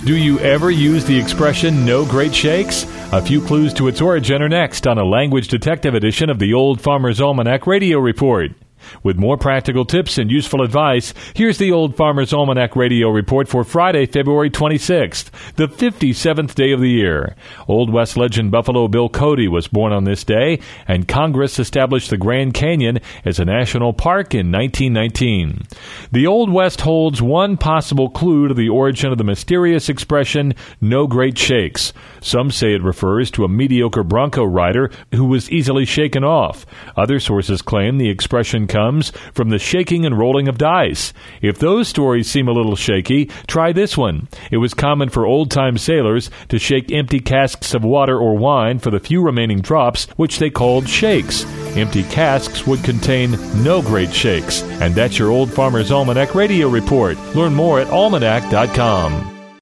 Do you ever use the expression no great shakes? A few clues to its origin are next on a Language Detective edition of the Old Farmer's Almanac Radio Report. With more practical tips and useful advice, here's the Old Farmer's Almanac Radio Report for Friday, February 26th, the 57th day of the year. Old West legend Buffalo Bill Cody was born on this day, and Congress established the Grand Canyon as a national park in 1919. The Old West holds one possible clue to the origin of the mysterious expression, no great shakes. Some say it refers to a mediocre bronco rider who was easily shaken off. Other sources claim the expression comes from the shaking and rolling of dice. If those stories seem a little shaky, try this one. It was common for old-time sailors to shake empty casks of water or wine for the few remaining drops, which they called shakes. Empty casks would contain no great shakes. And that's your Old Farmer's Almanac Radio Report. Learn more at almanac.com.